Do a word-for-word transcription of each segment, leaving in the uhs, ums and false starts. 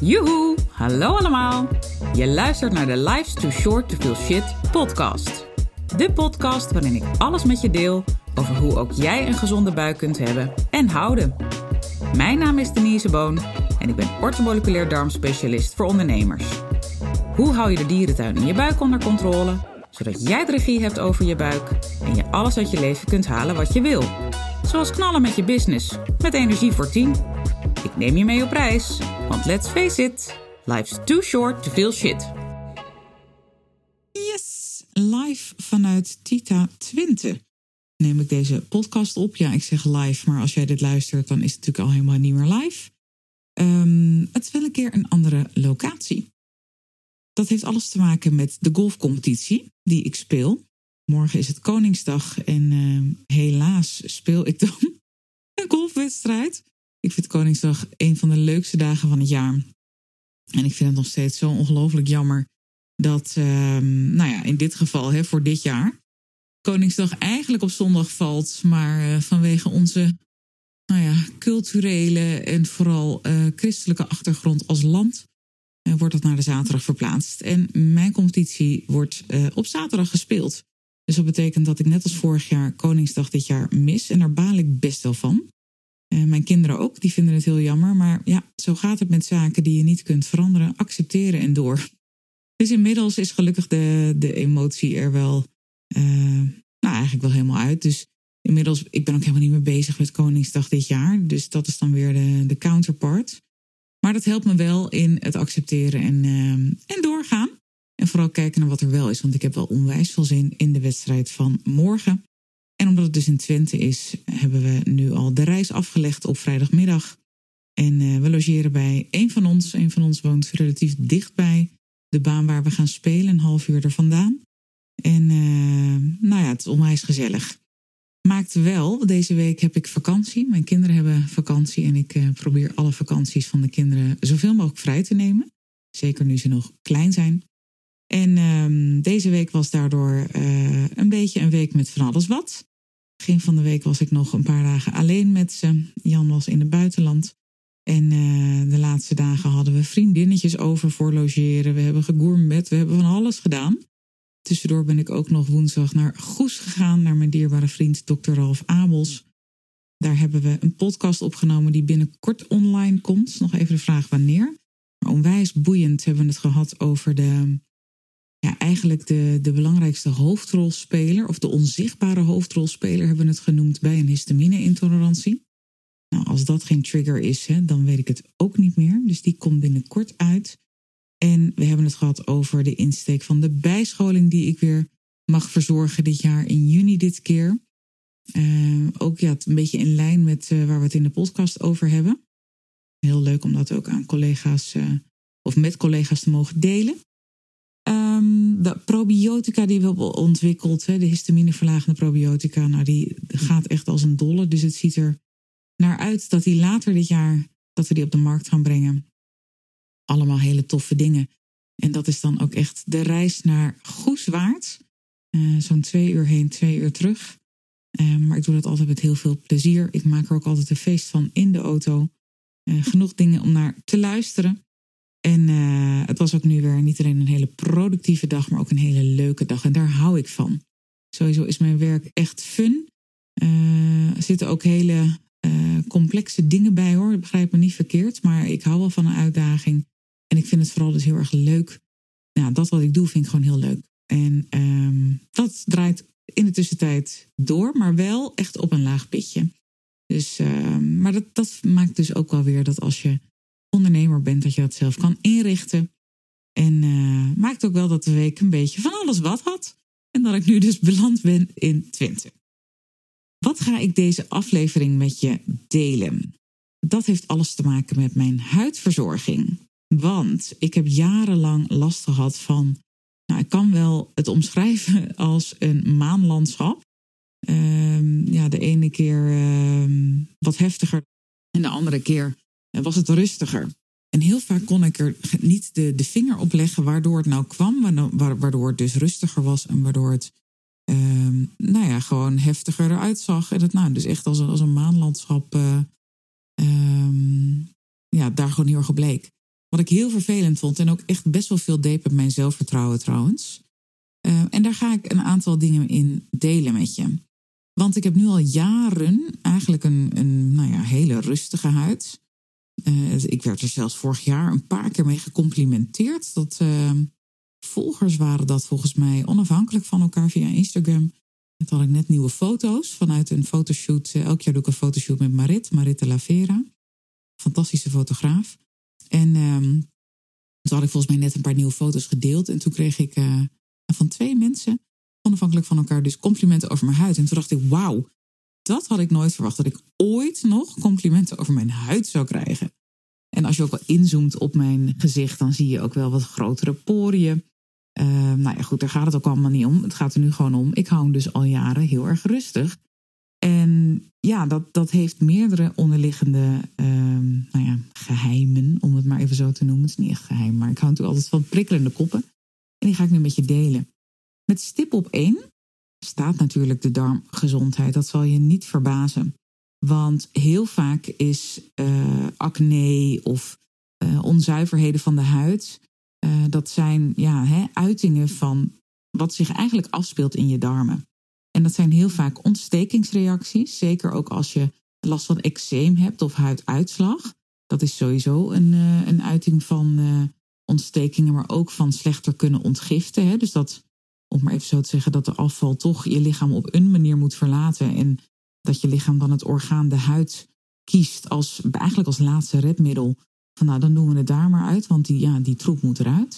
Joehoe, hallo allemaal. Je luistert naar de Life's Too Short to Feel Shit podcast. De podcast waarin ik alles met je deel over hoe ook jij een gezonde buik kunt hebben en houden. Mijn naam is Denise Boon en ik ben orthomoleculair darmspecialist voor ondernemers. Hoe hou je de dierentuin in je buik onder controle, zodat jij de regie hebt over je buik en je alles uit je leven kunt halen wat je wil. Zoals knallen met je business, met energie voor tien. Ik neem je mee op reis, want let's face it, life's too short to feel shit. Yes, live vanuit Tita Twente neem ik deze podcast op. Ja, ik zeg live, maar als jij dit luistert, dan is het natuurlijk al helemaal niet meer live. Um, het is wel een keer een andere locatie. Dat heeft alles te maken met de golfcompetitie die ik speel. Morgen is het Koningsdag en uh, helaas speel ik dan een golfwedstrijd. Ik vind Koningsdag een van de leukste dagen van het jaar. En ik vind het nog steeds zo ongelooflijk jammer dat, uh, nou ja, in dit geval, hè, voor dit jaar, Koningsdag eigenlijk op zondag valt. Maar uh, vanwege onze, nou ja, culturele en vooral uh, christelijke achtergrond als land uh, wordt dat naar de zaterdag verplaatst. En mijn competitie wordt uh, op zaterdag gespeeld. Dus dat betekent dat ik net als vorig jaar Koningsdag dit jaar mis. En daar baal ik best wel van. Uh, mijn kinderen ook, die vinden het heel jammer. Maar ja, zo gaat het met zaken die je niet kunt veranderen. Accepteren en door. Dus inmiddels is gelukkig de, de emotie er wel, uh, nou eigenlijk wel helemaal uit. Dus inmiddels, ik ben ook helemaal niet meer bezig met Koningsdag dit jaar. Dus dat is dan weer de, de counterpart. Maar dat helpt me wel in het accepteren en, uh, en doorgaan. En vooral kijken naar wat er wel is. Want ik heb wel onwijs veel zin in de wedstrijd van morgen. En omdat het dus in Twente is, hebben we nu al de reis afgelegd op vrijdagmiddag. En uh, we logeren bij een van ons. Een van ons woont relatief dichtbij de baan waar we gaan spelen. Een half uur er vandaan. En uh, nou ja, het is onwijs gezellig. Maakt wel, deze week heb ik vakantie. Mijn kinderen hebben vakantie. En ik uh, probeer alle vakanties van de kinderen zoveel mogelijk vrij te nemen. Zeker nu ze nog klein zijn. En um, deze week was daardoor uh, een beetje een week met van alles wat. Begin van de week was ik nog een paar dagen alleen met ze. Jan was in het buitenland. En uh, de laatste dagen hadden we vriendinnetjes over voor logeren. We hebben gegourmet, we hebben van alles gedaan. Tussendoor ben ik ook nog woensdag naar Goes gegaan. Naar mijn dierbare vriend dokter Ralf Abels. Daar hebben we een podcast opgenomen die binnenkort online komt. Nog even de vraag wanneer. Maar onwijs boeiend hebben we het gehad over de... Ja, eigenlijk de, de belangrijkste hoofdrolspeler, of de onzichtbare hoofdrolspeler hebben we het genoemd bij een histamine-intolerantie. Nou, als dat geen trigger is, hè, dan weet ik het ook niet meer. Dus die komt binnenkort uit. En we hebben het gehad over de insteek van de bijscholing die ik weer mag verzorgen dit jaar in juni dit keer. Uh, ook ja, het een beetje in lijn met uh, waar we het in de podcast over hebben. Heel leuk om dat ook aan collega's uh, of met collega's te mogen delen. Um, de probiotica die we hebben ontwikkeld, hè, de histamineverlagende probiotica, nou die gaat echt als een dolle. Dus het ziet er naar uit dat die later dit jaar, dat we die op de markt gaan brengen. Allemaal hele toffe dingen. En dat is dan ook echt de reis naar Goes waard. Uh, zo'n twee uur heen, twee uur terug. Uh, maar ik doe dat altijd met heel veel plezier. Ik maak er ook altijd een feest van in de auto. Uh, genoeg dingen om naar te luisteren. En uh, het was ook nu weer niet alleen een hele productieve dag, maar ook een hele leuke dag. En daar hou ik van. Sowieso is mijn werk echt fun. Uh, er zitten ook hele uh, complexe dingen bij hoor. Begrijp me niet verkeerd, maar ik hou wel van een uitdaging. En ik vind het vooral dus heel erg leuk. Nou, dat wat ik doe vind ik gewoon heel leuk. En um, dat draait in de tussentijd door, maar wel echt op een laag pitje. Dus, uh, maar dat, dat maakt dus ook wel weer dat als je ondernemer bent, dat je dat zelf kan inrichten. En uh, maakt ook wel dat de week een beetje van alles wat had. En dat ik nu dus beland ben in Twente. Wat ga ik deze aflevering met je delen? Dat heeft alles te maken met mijn huidverzorging. Want ik heb jarenlang last gehad van, nou, ik kan wel het omschrijven als een maanlandschap. Uh, ja, de ene keer uh, wat heftiger en de andere keer was het rustiger. En heel vaak kon ik er niet de, de vinger op leggen waardoor het nou kwam. Waardoor het dus rustiger was en waardoor het um, nou ja, gewoon heftiger eruit zag. En het nou, dus echt als een, als een maanlandschap uh, um, ja, daar gewoon heel erg op bleek. Wat ik heel vervelend vond en ook echt best wel veel deed met mijn zelfvertrouwen trouwens. Uh, en daar ga ik een aantal dingen in delen met je. Want ik heb nu al jaren eigenlijk een, een nou ja, hele rustige huid. Uh, ik werd er zelfs vorig jaar een paar keer mee gecomplimenteerd. Dat uh, volgers waren dat volgens mij onafhankelijk van elkaar via Instagram. Toen had ik net nieuwe foto's vanuit een fotoshoot. Uh, elk jaar doe ik een fotoshoot met Marit, Marit de la Vera. Fantastische fotograaf. En um, toen had ik volgens mij net een paar nieuwe foto's gedeeld. En toen kreeg ik uh, van twee mensen, onafhankelijk van elkaar, dus complimenten over mijn huid. En toen dacht ik, wauw, dat had ik nooit verwacht. Dat ik ooit nog complimenten over mijn huid zou krijgen. En als je ook wel inzoomt op mijn gezicht, dan zie je ook wel wat grotere poriën. Uh, nou ja, goed, daar gaat het ook allemaal niet om. Het gaat er nu gewoon om. Ik hou hem dus al jaren heel erg rustig. En ja, dat, dat heeft meerdere onderliggende uh, nou ja, geheimen, om het maar even zo te noemen. Het is niet echt geheim, maar ik hou natuurlijk altijd van prikkelende koppen. En die ga ik nu met je delen. Met stip op één staat natuurlijk de darmgezondheid. Dat zal je niet verbazen. Want heel vaak is uh, acne of uh, onzuiverheden van de huid, Uh, dat zijn ja, hè, uitingen van wat zich eigenlijk afspeelt in je darmen. En dat zijn heel vaak ontstekingsreacties. Zeker ook als je last van eczeem hebt of huiduitslag. Dat is sowieso een, uh, een uiting van uh, ontstekingen, maar ook van slechter kunnen ontgiften. Hè. Dus dat, om maar even zo te zeggen, dat de afval toch je lichaam op een manier moet verlaten. En dat je lichaam dan het orgaan de huid kiest als, eigenlijk als laatste redmiddel. Van nou, dan doen we het daar maar uit, want die, ja, die troep moet eruit.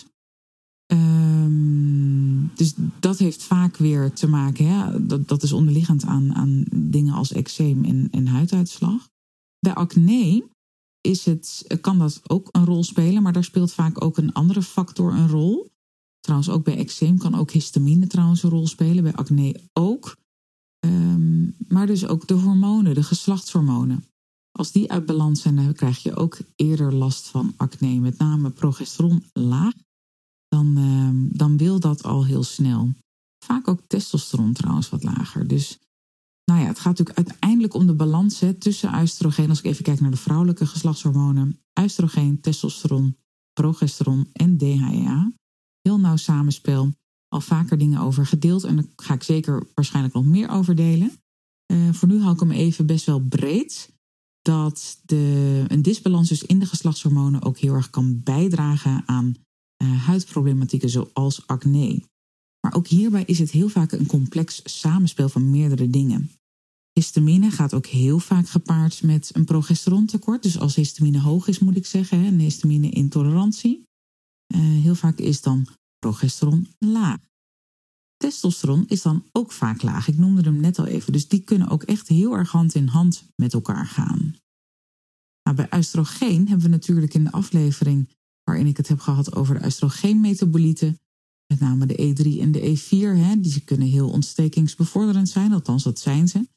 Um, dus dat heeft vaak weer te maken, hè? Dat, dat is onderliggend aan, aan dingen als eczeem en, en huiduitslag. Bij acne is het, kan dat ook een rol spelen, maar daar speelt vaak ook een andere factor een rol. Trouwens, ook bij eczeem kan ook histamine trouwens een rol spelen, bij acne ook. Um, maar dus ook de hormonen, de geslachtshormonen. Als die uit balans zijn, dan krijg je ook eerder last van acne. Met name progesteron laag. Dan, uh, dan wil dat al heel snel. Vaak ook testosteron trouwens wat lager. Dus nou ja, het gaat natuurlijk uiteindelijk om de balans hè, tussen oestrogeen. Als ik even kijk naar de vrouwelijke geslachtshormonen. Oestrogeen, testosteron, progesteron en D H E A. Heel nauw samenspel. Al vaker dingen over gedeeld. En daar ga ik zeker waarschijnlijk nog meer over delen. Uh, voor nu hou ik hem even best wel breed. Dat de, een disbalans dus in de geslachtshormonen ook heel erg kan bijdragen aan uh, huidproblematieken zoals acne. Maar ook hierbij is het heel vaak een complex samenspel van meerdere dingen. Histamine gaat ook heel vaak gepaard met een progesterontekort. Dus als histamine hoog is, moet ik zeggen, een histamine-intolerantie. Uh, heel vaak is dan progesteron laag. Testosteron is dan ook vaak laag. Ik noemde hem net al even. Dus die kunnen ook echt heel erg hand in hand met elkaar gaan. Nou, bij oestrogeen hebben we natuurlijk in de aflevering waarin ik het heb gehad over de oestrogeenmetabolieten, met name de E drie en de E vier, hè, die kunnen heel ontstekingsbevorderend zijn, althans dat zijn ze.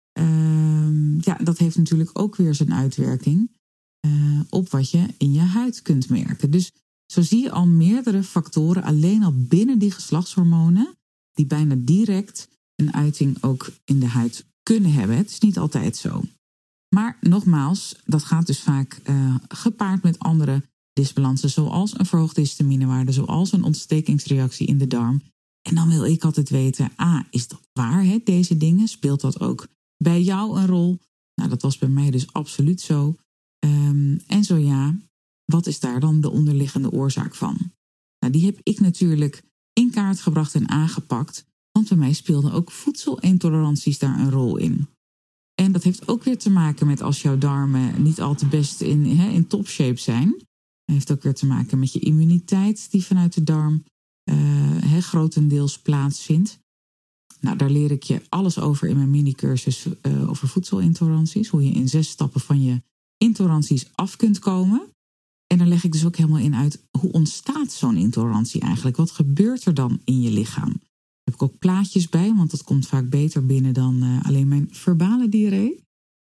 Uh, ja, dat heeft natuurlijk ook weer zijn uitwerking uh, op wat je in je huid kunt merken. Dus zo zie je al meerdere factoren alleen al binnen die geslachtshormonen die bijna direct een uiting ook in de huid kunnen hebben. Het is niet altijd zo. Maar nogmaals, dat gaat dus vaak uh, gepaard met andere disbalansen, zoals een verhoogde histaminewaarde, zoals een ontstekingsreactie in de darm. En dan wil ik altijd weten, ah, is dat waar, hè, deze dingen? Speelt dat ook bij jou een rol? Nou, dat was bij mij dus absoluut zo. Um, en zo ja, wat is daar dan de onderliggende oorzaak van? Nou, die heb ik natuurlijk in kaart gebracht en aangepakt, want bij mij speelden ook voedselintoleranties daar een rol in. En dat heeft ook weer te maken met als jouw darmen niet al te best in, hè, in topshape zijn. Het heeft ook weer te maken met je immuniteit die vanuit de darm uh, hè, grotendeels plaatsvindt. Nou, daar leer ik je alles over in mijn mini-cursus uh, over voedselintoleranties. Hoe je in zes stappen van je intoleranties af kunt komen. En daar leg ik dus ook helemaal in uit, hoe ontstaat zo'n intolerantie eigenlijk? Wat gebeurt er dan in je lichaam? Daar heb ik ook plaatjes bij, want dat komt vaak beter binnen dan uh, alleen mijn verbale diarree.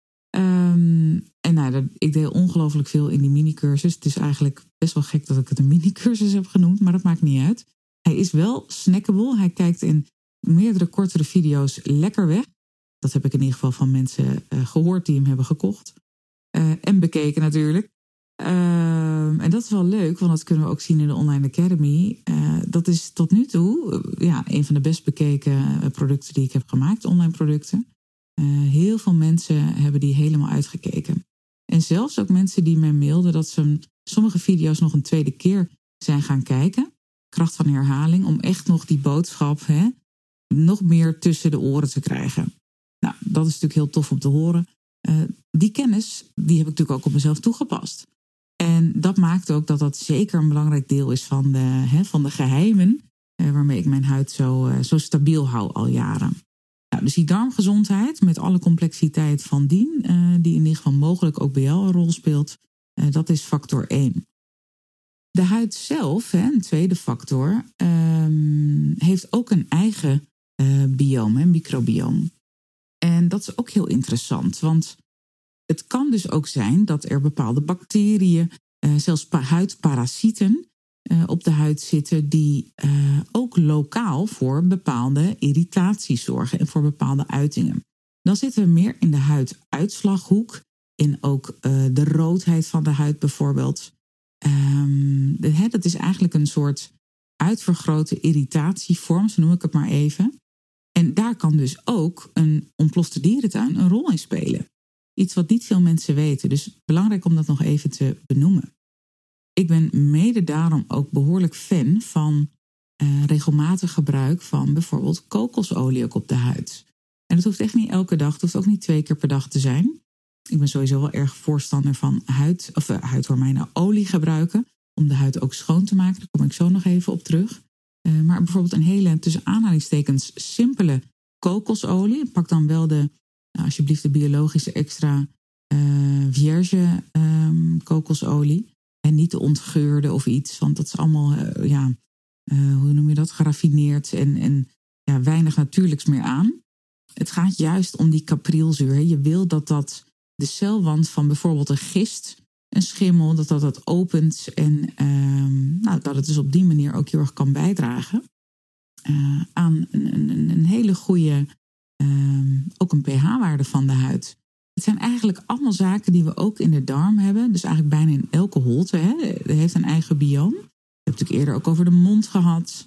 Um, en nou, dat, ik deel ongelooflijk veel in die mini-cursus. Het is eigenlijk best wel gek dat ik het een mini-cursus heb genoemd, maar dat maakt niet uit. Hij is wel snackable. Hij kijkt in meerdere kortere video's lekker weg. Dat heb ik in ieder geval van mensen uh, gehoord die hem hebben gekocht. Uh, en bekeken natuurlijk. Um, en dat is wel leuk, want dat kunnen we ook zien in de Online Academy. Uh, dat is tot nu toe uh, ja, een van de best bekeken uh, producten die ik heb gemaakt, online producten. Uh, heel veel mensen hebben die helemaal uitgekeken. En zelfs ook mensen die mij mailden dat ze sommige video's nog een tweede keer zijn gaan kijken. Kracht van herhaling, om echt nog die boodschap hè, nog meer tussen de oren te krijgen. Nou, dat is natuurlijk heel tof om te horen. Uh, die kennis, die heb ik natuurlijk ook op mezelf toegepast. En dat maakt ook dat dat zeker een belangrijk deel is van de, hè, van de geheimen uh, waarmee ik mijn huid zo, uh, zo stabiel hou al jaren. Nou, dus die darmgezondheid met alle complexiteit van dien, uh, die in ieder geval mogelijk ook bij jou een rol speelt, uh, dat is factor één. De huid zelf, hè, een tweede factor, um, heeft ook een eigen uh, bioom, een microbioom. En dat is ook heel interessant, want het kan dus ook zijn dat er bepaalde bacteriën, uh, zelfs huidparasieten, uh, op de huid zitten die uh, ook lokaal voor bepaalde irritaties zorgen en voor bepaalde uitingen. Dan zitten we meer in de huiduitslaghoek, in ook uh, de roodheid van de huid bijvoorbeeld. Um, de, dat is eigenlijk een soort uitvergrote irritatievorm, zo noem ik het maar even. En daar kan dus ook een ontplofte dierentuin een rol in spelen. Iets wat niet veel mensen weten, dus belangrijk om dat nog even te benoemen. Ik ben mede daarom ook behoorlijk fan van uh, regelmatig gebruik van bijvoorbeeld kokosolie ook op de huid. En dat hoeft echt niet elke dag, het hoeft ook niet twee keer per dag te zijn. Ik ben sowieso wel erg voorstander van huid, of uh, huidhormijnen olie gebruiken, om de huid ook schoon te maken. Daar kom ik zo nog even op terug. Uh, maar bijvoorbeeld een hele, tussen aanhalingstekens, simpele kokosolie. Pak dan wel de, nou, alsjeblieft de biologische extra uh, vierge um, kokosolie. En niet de ontgeurde of iets, want dat is allemaal, uh, ja, uh, hoe noem je dat, geraffineerd en, en ja, weinig natuurlijks meer aan. Het gaat juist om die caprilzuur. Je wil dat dat de celwand van bijvoorbeeld een gist, een schimmel, dat dat, dat opent en um, nou, dat het dus op die manier ook heel erg kan bijdragen uh, aan een, een, een hele goede, um, ook een pH-waarde van de huid. Het zijn eigenlijk allemaal zaken die we ook in de darm hebben. Dus eigenlijk bijna in elke holte. Hè. Het heeft een eigen bioom. Ik heb het natuurlijk eerder ook over de mond gehad.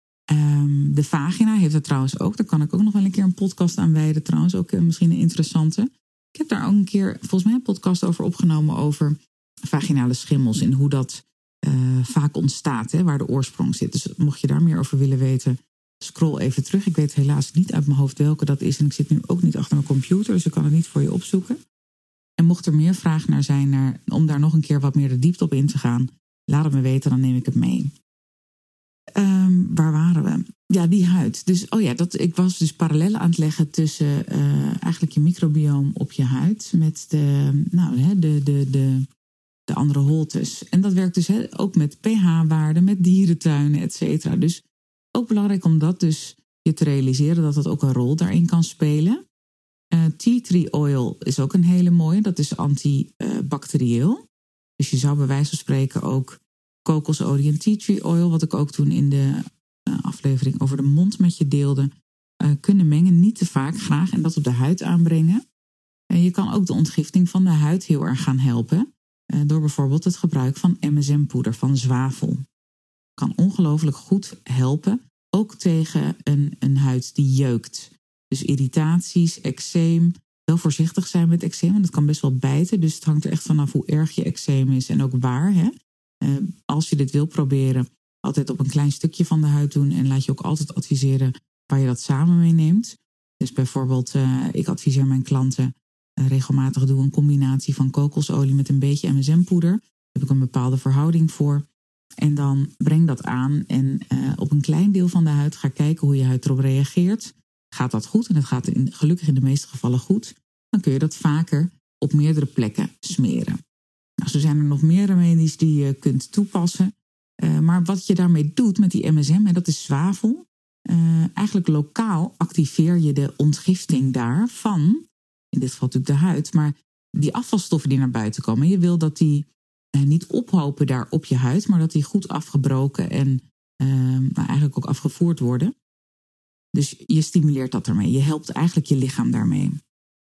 Um, de vagina heeft het trouwens ook. Daar kan ik ook nog wel een keer een podcast aan wijden. Trouwens ook uh, misschien een interessante. Ik heb daar ook een keer volgens mij een podcast over opgenomen over vaginale schimmels. En hoe dat uh, vaak ontstaat. Hè, waar de oorsprong zit. Dus mocht je daar meer over willen weten, scroll even terug. Ik weet helaas niet uit mijn hoofd welke dat is. En ik zit nu ook niet achter mijn computer. Dus ik kan het niet voor je opzoeken. En mocht er meer vragen naar zijn naar, om daar nog een keer wat meer de diepte op in te gaan, laat het me weten, dan neem ik het mee. Um, waar waren we? Ja, die huid. Dus, oh ja, dat, ik was dus parallellen aan het leggen tussen uh, eigenlijk je microbioom op je huid met de, nou, hè, de, de, de, de andere holtes. En dat werkt dus hè, ook met pH-waarden, met dierentuinen, et cetera. Dus ook belangrijk om dat dus je te realiseren, dat dat ook een rol daarin kan spelen. Uh, tea tree oil is ook een hele mooie. Dat is antibacterieel. Dus je zou bij wijze van spreken ook kokosolie en tea tree oil, wat ik ook toen in de uh, aflevering over de mond met je deelde, uh, kunnen mengen. Niet te vaak, graag. En dat op de huid aanbrengen. Uh, je kan ook de ontgifting van de huid heel erg gaan helpen. Uh, door bijvoorbeeld het gebruik van M S M-poeder, van zwavel. Kan ongelooflijk goed helpen. Ook tegen een, een huid die jeukt. Dus irritaties, eczeem. Wel voorzichtig zijn met eczeem, want het kan best wel bijten. Dus het hangt er echt vanaf hoe erg je eczeem is en ook waar. Hè? Uh, als je dit wil proberen, altijd op een klein stukje van de huid doen. En laat je ook altijd adviseren waar je dat samen meeneemt. Dus bijvoorbeeld, uh, ik adviseer mijn klanten uh, regelmatig doe een combinatie van kokosolie met een beetje M S M-poeder. Daar heb ik een bepaalde verhouding voor. En dan breng dat aan en uh, op een klein deel van de huid ga kijken hoe je huid erop reageert. Gaat dat goed? En het gaat in, gelukkig in de meeste gevallen goed. Dan kun je dat vaker op meerdere plekken smeren. Nou, zo zijn er nog meer remedies die je kunt toepassen. Uh, maar wat je daarmee doet met die M S M, hè, dat is zwavel. Uh, eigenlijk lokaal activeer je de ontgifting daarvan. In dit geval natuurlijk de huid. Maar die afvalstoffen die naar buiten komen. Je wil dat die uh, niet ophopen daar op je huid. Maar dat die goed afgebroken en uh, nou, eigenlijk ook afgevoerd worden. Dus je stimuleert dat ermee. Je helpt eigenlijk je lichaam daarmee.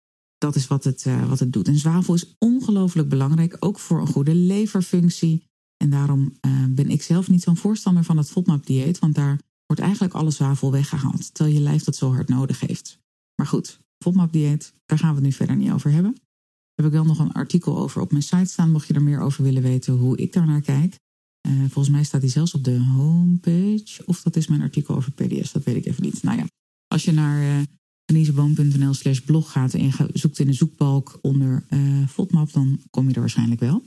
dat is wat het, uh, wat het doet. En zwavel is ongelooflijk belangrijk, ook voor een goede leverfunctie. En daarom uh, ben ik zelf niet zo'n voorstander van het FODMAP-dieet, want daar wordt eigenlijk alle zwavel weggehaald, terwijl je lijf dat zo hard nodig heeft. Maar goed, FODMAP-dieet, daar gaan we het nu verder niet over hebben. Daar heb ik wel nog een artikel over op mijn site staan, mocht je er meer over willen weten hoe ik daar naar kijk. Uh, volgens mij staat die zelfs op de homepage, of dat is mijn artikel over P D S, dat weet ik even niet. Nou ja, als je naar uh, geneseboom.nl slash blog gaat en je zoekt in de zoekbalk onder uh, FODMAP, dan kom je er waarschijnlijk wel.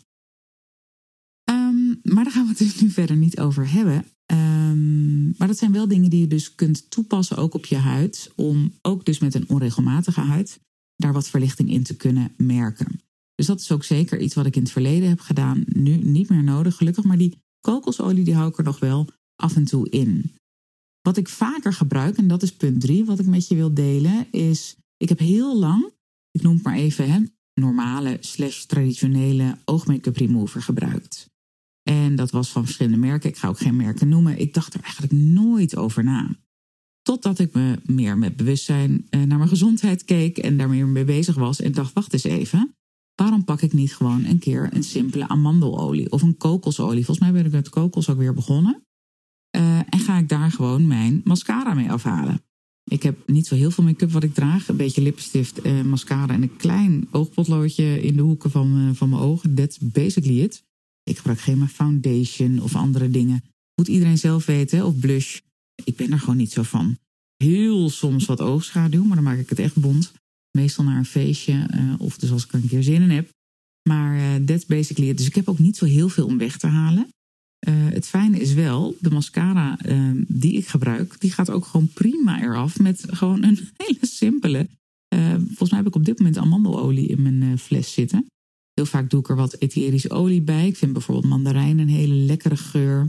Um, maar daar gaan we het dus nu verder niet over hebben. Um, maar dat zijn wel dingen die je dus kunt toepassen ook op je huid, om ook dus met een onregelmatige huid daar wat verlichting in te kunnen merken. Dus dat is ook zeker iets wat ik in het verleden heb gedaan. Nu niet meer nodig, gelukkig. Maar die kokosolie die hou ik er nog wel af en toe in. Wat ik vaker gebruik, en dat is punt drie, wat ik met je wil delen, is, ik heb heel lang, ik noem het maar even, hè, normale slash traditionele oogmake-up remover gebruikt. En dat was van verschillende merken. Ik ga ook geen merken noemen. Ik dacht er eigenlijk nooit over na. Totdat ik me meer met bewustzijn naar mijn gezondheid keek en daar meer mee bezig was. En dacht, wacht eens even. Waarom pak ik niet gewoon een keer een simpele amandelolie of een kokosolie? Volgens mij ben ik met kokos ook weer begonnen. Uh, en ga ik daar gewoon mijn mascara mee afhalen. Ik heb niet zo heel veel make-up wat ik draag. Een beetje lipstift, uh, mascara en een klein oogpotloodje in de hoeken van, uh, van mijn ogen. That's basically it. Ik gebruik geen foundation of andere dingen. Moet iedereen zelf weten, of blush. Ik ben er gewoon niet zo van. Heel soms wat oogschaduw, maar dan maak ik het echt bont. Meestal naar een feestje, uh, of dus als ik er een keer zin in heb. Maar uh, that's basically it. Dus ik heb ook niet zo heel veel om weg te halen. Uh, het fijne is wel, de mascara uh, die ik gebruik, die gaat ook gewoon prima eraf met gewoon een hele simpele. Uh, volgens mij heb ik op dit moment amandelolie in mijn uh, fles zitten. Heel vaak doe ik er wat etherische olie bij. Ik vind bijvoorbeeld mandarijn een hele lekkere geur.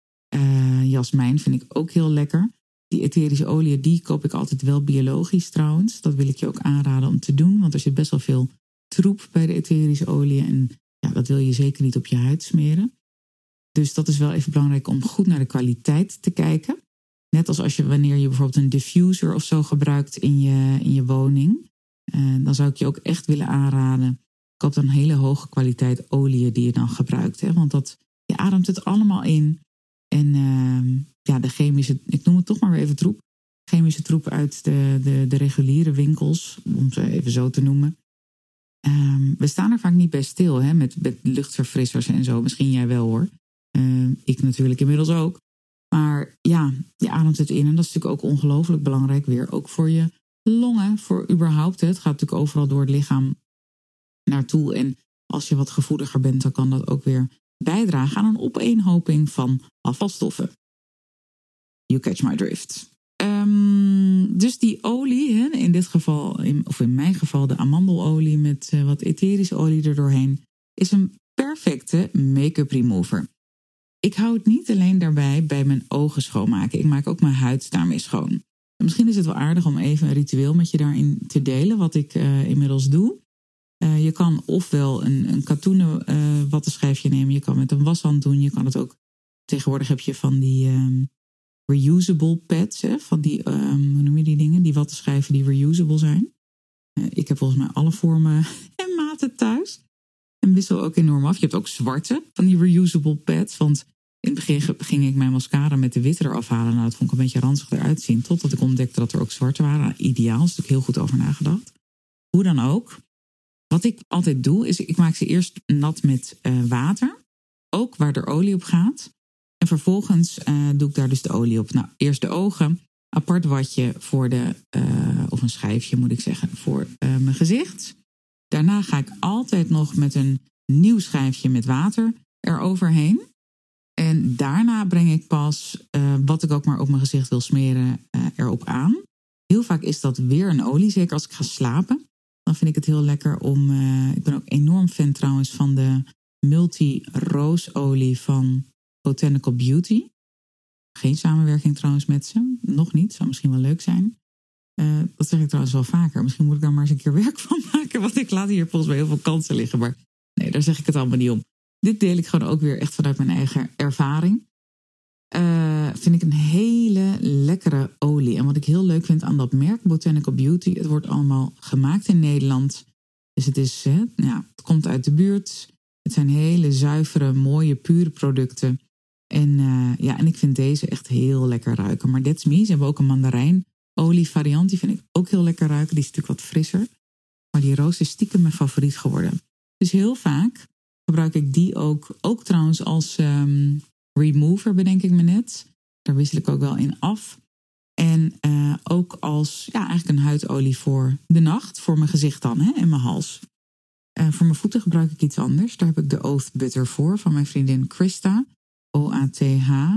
Uh, jasmijn vind ik ook heel lekker. Die etherische olie, die koop ik altijd wel biologisch trouwens. Dat wil ik je ook aanraden om te doen. Want er zit best wel veel troep bij de etherische olie. En ja, dat wil je zeker niet op je huid smeren. Dus dat is wel even belangrijk om goed naar de kwaliteit te kijken. Net als als je wanneer je bijvoorbeeld een diffuser of zo gebruikt in je, in je woning. Uh, dan zou ik je ook echt willen aanraden. Koop dan een hele hoge kwaliteit olie die je dan gebruikt. Hè? Want dat, je ademt het allemaal in. En uh, ja, de chemische, ik noem het toch maar weer even troep. Chemische troep uit de, de, de reguliere winkels, om ze even zo te noemen. Um, we staan er vaak niet bij stil, hè, met, met luchtverfrissers en zo. Misschien jij wel hoor. Uh, ik natuurlijk inmiddels ook. Maar ja, je ademt het in. En dat is natuurlijk ook ongelooflijk belangrijk weer. Ook voor je longen, voor überhaupt. Hè. Het gaat natuurlijk overal door het lichaam naartoe. En als je wat gevoeliger bent, dan kan dat ook weer bijdragen aan een opeenhoping van afvalstoffen. You catch my drift. Um, dus die olie, hè, in dit geval, in, of in mijn geval de amandelolie met uh, wat etherische olie erdoorheen, is een perfecte make-up remover. Ik hou het niet alleen daarbij bij mijn ogen schoonmaken. Ik maak ook mijn huid daarmee schoon. En misschien is het wel aardig om even een ritueel met je daarin te delen, wat ik uh, inmiddels doe. Uh, je kan ofwel een, een katoenen uh, wattenschijfje nemen. Je kan met een washand doen. Je kan het ook. Tegenwoordig heb je van die um, reusable pads. Hè? Van die, um, hoe noem je die dingen? Die wattenschijven die reusable zijn. Uh, ik heb volgens mij alle vormen en maten thuis. En wissel ook enorm af. Je hebt ook zwarte van die reusable pads. Want in het begin ging ik mijn mascara met de witte eraf halen. Nou, dat vond ik een beetje ranzig eruit zien. Totdat ik ontdekte dat er ook zwarte waren. Nou, ideaal. Daar is natuurlijk heel goed over nagedacht. Hoe dan ook. Wat ik altijd doe, is ik maak ze eerst nat met uh, water. Ook waar er olie op gaat. En vervolgens uh, doe ik daar dus de olie op. Nou, eerst de ogen. Apart watje voor de, uh, of een schijfje moet ik zeggen, voor uh, mijn gezicht. Daarna ga ik altijd nog met een nieuw schijfje met water eroverheen. En daarna breng ik pas uh, wat ik ook maar op mijn gezicht wil smeren uh, erop aan. Heel vaak is dat weer een olie, zeker als ik ga slapen. Dan vind ik het heel lekker om... Uh, ik ben ook enorm fan trouwens van de multi-roosolie van Botanical Beauty. Geen samenwerking trouwens met ze. Nog niet, zou misschien wel leuk zijn. Uh, dat zeg ik trouwens wel vaker. Misschien moet ik daar maar eens een keer werk van maken. Want ik laat hier volgens mij heel veel kansen liggen. Maar nee, daar zeg ik het allemaal niet om. Dit deel ik gewoon ook weer echt vanuit mijn eigen ervaring. Uh, vind ik een hele lekkere olie. En wat ik heel leuk vind aan dat merk Botanical Beauty, het wordt allemaal gemaakt in Nederland. Dus het is, hè, ja, het komt uit de buurt. Het zijn hele zuivere, mooie, pure producten. En, uh, ja, en ik vind deze echt heel lekker ruiken. Maar that's me. Ze hebben ook een mandarijnolie variant. Die vind ik ook heel lekker ruiken. Die is natuurlijk wat frisser. Maar die roos is stiekem mijn favoriet geworden. Dus heel vaak gebruik ik die ook. Ook trouwens als um, remover, bedenk ik me net. Daar wissel ik ook wel in af. En uh, ook als ja, eigenlijk een huidolie voor de nacht. Voor mijn gezicht dan, hè, en mijn hals. Uh, voor mijn voeten gebruik ik iets anders. Daar heb ik de Oath Butter voor van mijn vriendin Christa. O A T H.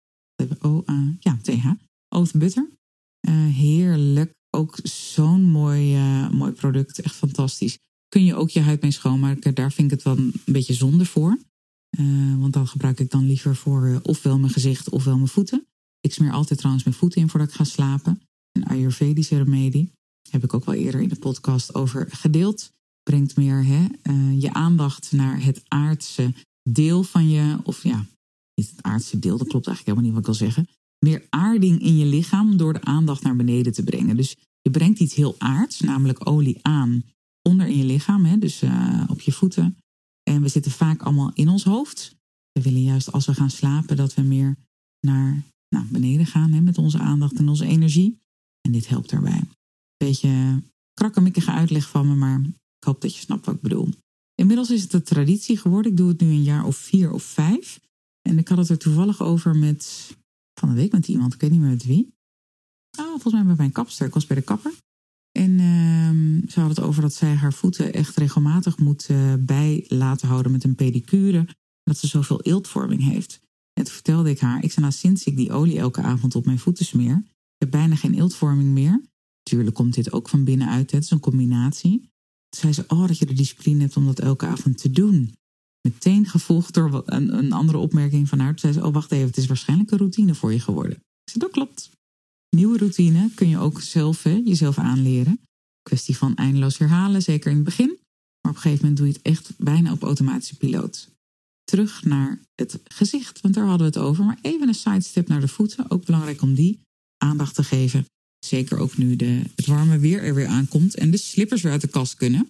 O A, ja, T H. Oath Butter. Uh, heerlijk. Ook zo'n mooi, uh, mooi product. Echt fantastisch. Kun je ook je huid mee schoonmaken. Daar vind ik het wel een beetje zonde voor. Uh, want dan gebruik ik dan liever voor uh, ofwel mijn gezicht ofwel mijn voeten. Ik smeer altijd trouwens mijn voeten in voordat ik ga slapen. Een Ayurvedische remedie. Heb ik ook wel eerder in de podcast over gedeeld. Brengt meer hè, uh, je aandacht naar het aardse deel van je. Of ja, niet het aardse deel. Dat klopt eigenlijk helemaal niet wat ik wil zeggen. Meer aarding in je lichaam door de aandacht naar beneden te brengen. Dus je brengt iets heel aards, namelijk olie aan onder in je lichaam. Hè, dus uh, op je voeten. En we zitten vaak allemaal in ons hoofd. We willen juist als we gaan slapen dat we meer naar nou, beneden gaan. Hè, met onze aandacht en onze energie. En dit helpt daarbij. Beetje krakkemikkige uitleg van me, maar ik hoop dat je snapt wat ik bedoel. Inmiddels is het een traditie geworden. Ik doe het nu een jaar of vier of vijf. En ik had het er toevallig over met van de week met iemand. Ik weet niet meer met wie. Oh, volgens mij bij mijn kapster. Ik was bij de kapper. En uh, ze had het over dat zij haar voeten echt regelmatig moet uh, bij laten houden met een pedicure. Dat ze zoveel eeltvorming heeft. En toen vertelde ik haar, ik zei nou sinds ik die olie elke avond op mijn voeten smeer, ik heb bijna geen eeltvorming meer. Tuurlijk komt dit ook van binnenuit, het is een combinatie. Toen zei ze, oh dat je de discipline hebt om dat elke avond te doen. Meteen gevolgd door een, een andere opmerking van haar. Toen zei ze, oh wacht even, het is waarschijnlijk een routine voor je geworden. Ik zei, dat klopt. Nieuwe routine kun je ook zelf, hè, jezelf aanleren. Kwestie van eindeloos herhalen, zeker in het begin. Maar op een gegeven moment doe je het echt bijna op automatische piloot. Terug naar het gezicht, want daar hadden we het over. Maar even een sidestep naar de voeten. Ook belangrijk om die aandacht te geven. Zeker ook nu de, het warme weer er weer aankomt. En de slippers weer uit de kast kunnen.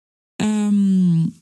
Um,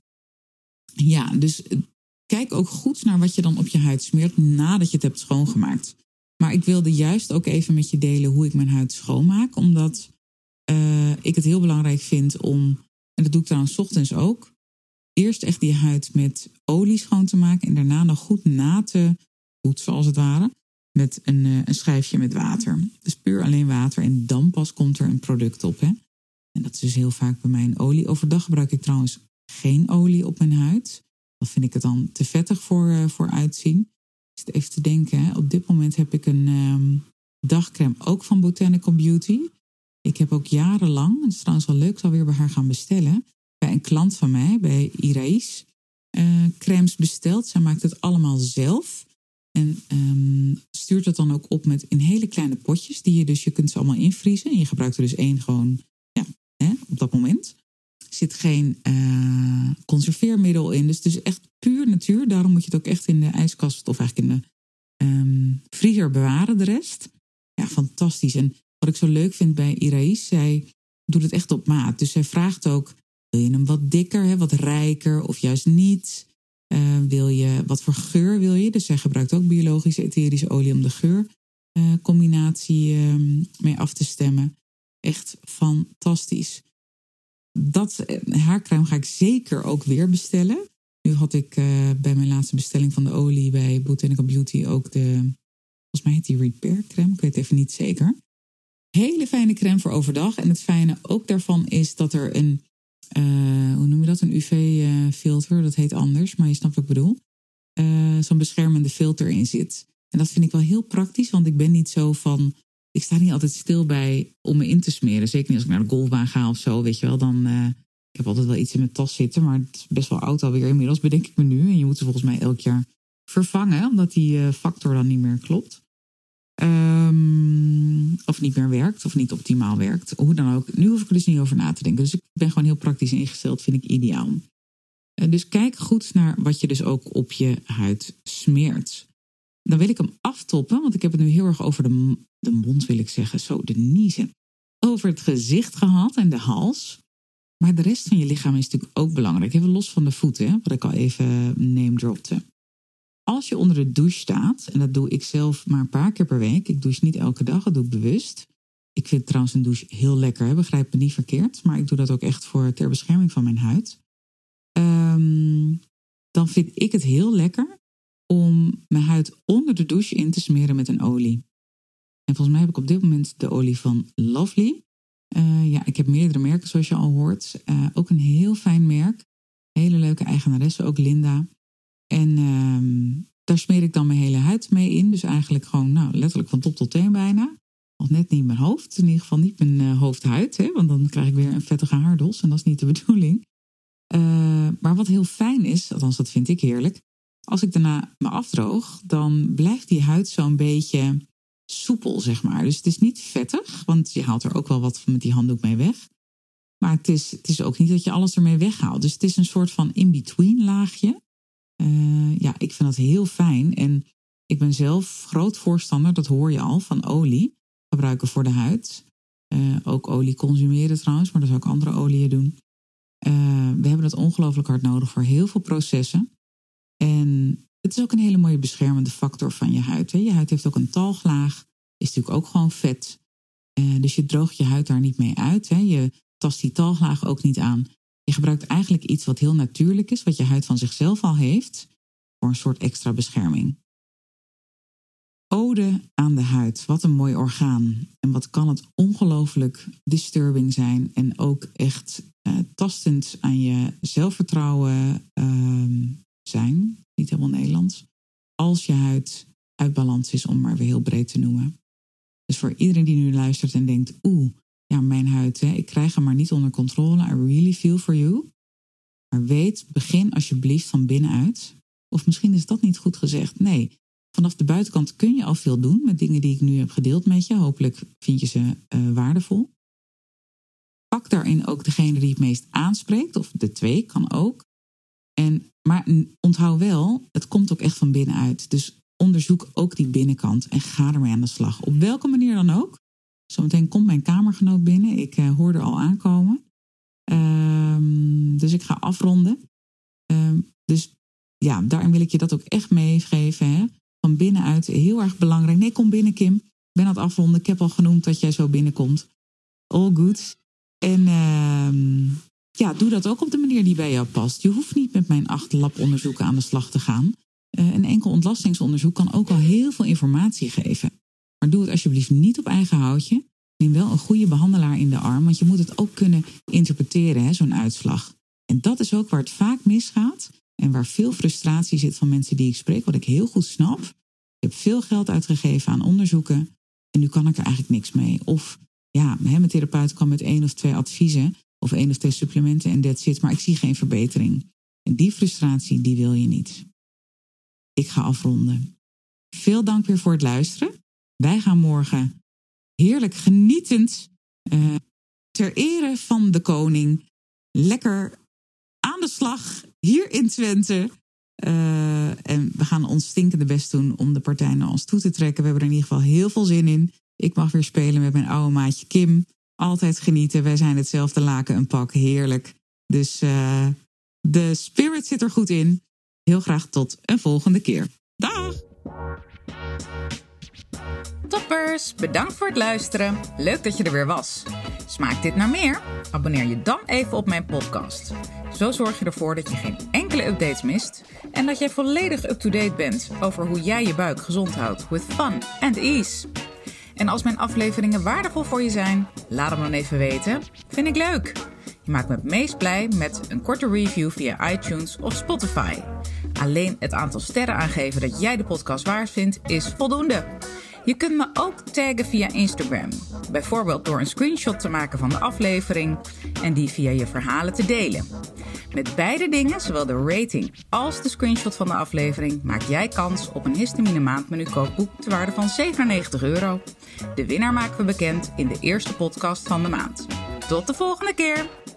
ja, dus kijk ook goed naar wat je dan op je huid smeert nadat je het hebt schoongemaakt. Maar ik wilde juist ook even met je delen hoe ik mijn huid schoonmaak. Omdat uh, ik het heel belangrijk vind om, en dat doe ik trouwens 's ochtends ook, eerst echt die huid met olie schoon te maken. En daarna nog goed na te poetsen als het ware. Met een, uh, een schijfje met water. Dus puur alleen water. En dan pas komt er een product op. Hè? En dat is dus heel vaak bij mij een olie. Overdag gebruik ik trouwens geen olie op mijn huid. Dan vind ik het dan te vettig voor, uh, voor uitzien. Ik zit even te denken. Hè. Op dit moment heb ik een um, dagcreme ook van Botanical Beauty. Ik heb ook jarenlang, het is trouwens wel leuk, ik zal weer bij haar gaan bestellen. Bij een klant van mij, bij Iraïs, uh, crèmes besteld. Zij maakt het allemaal zelf. En um, stuurt het dan ook op met in hele kleine potjes. Die je dus, je kunt ze allemaal invriezen. En je gebruikt er dus één gewoon ja, hè, op dat moment. Er zit geen uh, conserveermiddel in. Dus het is echt puur natuur. Daarom moet je het ook echt in de ijskast of eigenlijk in de um, vriezer bewaren, de rest. Ja, fantastisch. En wat ik zo leuk vind bij Iraïs, zij doet het echt op maat. Dus zij vraagt ook, wil je hem wat dikker, hè, wat rijker of juist niet? Uh, wil je, wat voor geur wil je? Dus zij gebruikt ook biologische etherische olie om de geurcombinatie uh, uh, mee af te stemmen. Echt fantastisch. Dat haarcrème ga ik zeker ook weer bestellen. Nu had ik uh, bij mijn laatste bestelling van de olie bij Botanical Beauty ook de, volgens mij heet die Repair crème, ik weet even niet zeker. Hele fijne crème voor overdag. En het fijne ook daarvan is dat er een, uh, hoe noem je dat, een U V-filter, dat heet anders, maar je snapt wat ik bedoel. Uh, zo'n beschermende filter in zit. En dat vind ik wel heel praktisch, want ik ben niet zo van, ik sta niet altijd stil bij om me in te smeren. Zeker niet als ik naar de golfbaan ga of zo, weet je wel. Dan, uh, ik heb altijd wel iets in mijn tas zitten, maar het is best wel oud alweer inmiddels, bedenk ik me nu. En je moet ze volgens mij elk jaar vervangen, omdat die uh, factor dan niet meer klopt. Um, of niet meer werkt, of niet optimaal werkt. Hoe dan ook. Nu hoef ik er dus niet over na te denken. Dus ik ben gewoon heel praktisch ingesteld, vind ik ideaal. Uh, dus kijk goed naar wat je dus ook op je huid smeert. Dan wil ik hem aftoppen, want ik heb het nu heel erg over de, de mond, wil ik zeggen. Zo, de niezen. Over het gezicht gehad en de hals. Maar de rest van je lichaam is natuurlijk ook belangrijk. Even los van de voeten, hè, wat ik al even name dropte. Als je onder de douche staat, en dat doe ik zelf maar een paar keer per week. Ik douche niet elke dag, dat doe ik bewust. Ik vind trouwens een douche heel lekker, hè, begrijp me niet verkeerd. Maar ik doe dat ook echt voor ter bescherming van mijn huid. Um, dan vind ik het heel lekker om mijn huid onder de douche in te smeren met een olie. En volgens mij heb ik op dit moment de olie van Lovely. Uh, ja, ik heb meerdere merken zoals je al hoort. Uh, ook een heel fijn merk. Hele leuke eigenaresse, ook Linda. En uh, daar smeer ik dan mijn hele huid mee in. Dus eigenlijk gewoon nou, letterlijk van top tot teen bijna. Nog net niet mijn hoofd. In ieder geval niet mijn uh, hoofdhuid. Hè, want dan krijg ik weer een vettige haardos. En dat is niet de bedoeling. Uh, maar wat heel fijn is, althans dat vind ik heerlijk. Als ik daarna me afdroog, dan blijft die huid zo'n beetje soepel, zeg maar. Dus het is niet vettig, want je haalt er ook wel wat met die handdoek mee weg. Maar het is, het is ook niet dat je alles ermee weghaalt. Dus het is een soort van in-between laagje. Uh, ja, ik vind dat heel fijn. En ik ben zelf groot voorstander, dat hoor je al, van olie gebruiken voor de huid. Uh, ook olie consumeren trouwens, maar dat zou ik andere oliën doen. Uh, we hebben dat ongelooflijk hard nodig voor heel veel processen. En het is ook een hele mooie beschermende factor van je huid. Hè? Je huid heeft ook een talglaag, is natuurlijk ook gewoon vet. Uh, dus je droogt je huid daar niet mee uit. Hè? Je tast die talglaag ook niet aan. Je gebruikt eigenlijk iets wat heel natuurlijk is, wat je huid van zichzelf al heeft, voor een soort extra bescherming. Ode aan de huid, wat een mooi orgaan. En wat kan het ongelooflijk disturbing zijn en ook echt uh, tastend aan je zelfvertrouwen uh, zijn, niet helemaal Nederlands, als je huid uit balans is, om maar weer heel breed te noemen. Dus voor iedereen die nu luistert en denkt, oeh, ja, mijn huid, hè, ik krijg hem maar niet onder controle, I really feel for you. Maar weet, begin alsjeblieft van binnenuit. Of misschien is dat niet goed gezegd. Nee, vanaf de buitenkant kun je al veel doen met dingen die ik nu heb gedeeld met je. Hopelijk vind je ze uh, waardevol. Pak daarin ook degene die het meest aanspreekt, of de twee, kan ook. En, maar onthoud wel, het komt ook echt van binnenuit. Dus onderzoek ook die binnenkant en ga ermee aan de slag. Op welke manier dan ook. Zometeen komt mijn kamergenoot binnen. Ik uh, hoor er al aankomen. Um, dus ik ga afronden. Um, dus ja, daarin wil ik je dat ook echt meegeven. Hè? Van binnenuit, heel erg belangrijk. Nee, kom binnen, Kim. Ik ben aan het afronden. Ik heb al genoemd dat jij zo binnenkomt. All good. En um, ja, doe dat ook op de manier die bij jou past. Je hoeft niet met mijn acht labonderzoeken aan de slag te gaan. Uh, een enkel ontlastingsonderzoek kan ook al heel veel informatie geven. Maar doe het alsjeblieft niet op eigen houtje. Neem wel een goede behandelaar in de arm, want je moet het ook kunnen interpreteren, hè, zo'n uitslag. En dat is ook waar het vaak misgaat en waar veel frustratie zit van mensen die ik spreek, wat ik heel goed snap. Ik heb veel geld uitgegeven aan onderzoeken en nu kan ik er eigenlijk niks mee. Of ja, mijn therapeut kwam met één of twee adviezen of één of twee supplementen en that's it, maar ik zie geen verbetering. En die frustratie, die wil je niet. Ik ga afronden. Veel dank weer voor het luisteren. Wij gaan morgen heerlijk genietend uh, ter ere van de koning lekker aan de slag hier in Twente. Uh, en we gaan ons stinkende best doen om de partij naar ons toe te trekken. We hebben er in ieder geval heel veel zin in. Ik mag weer spelen met mijn oude maatje Kim. Altijd genieten. Wij zijn hetzelfde laken een pak. Heerlijk. Dus uh, de spirit zit er goed in. Heel graag tot een volgende keer. Dag! Toppers, bedankt voor het luisteren. Leuk dat je er weer was. Smaakt dit naar meer? Abonneer je dan even op mijn podcast. Zo zorg je ervoor dat je geen enkele updates mist en dat jij volledig up-to-date bent over hoe jij je buik gezond houdt with fun and ease. En als mijn afleveringen waardevol voor je zijn, laat hem dan even weten. Vind ik leuk. Je maakt me het meest blij met een korte review via iTunes of Spotify. Alleen het aantal sterren aangeven dat jij de podcast waard vindt is voldoende. Je kunt me ook taggen via Instagram. Bijvoorbeeld door een screenshot te maken van de aflevering en die via je verhalen te delen. Met beide dingen, zowel de rating als de screenshot van de aflevering, maak jij kans op een Histamine maandmenu kookboek ter waarde van zevenennegentig euro. De winnaar maken we bekend in de eerste podcast van de maand. Tot de volgende keer!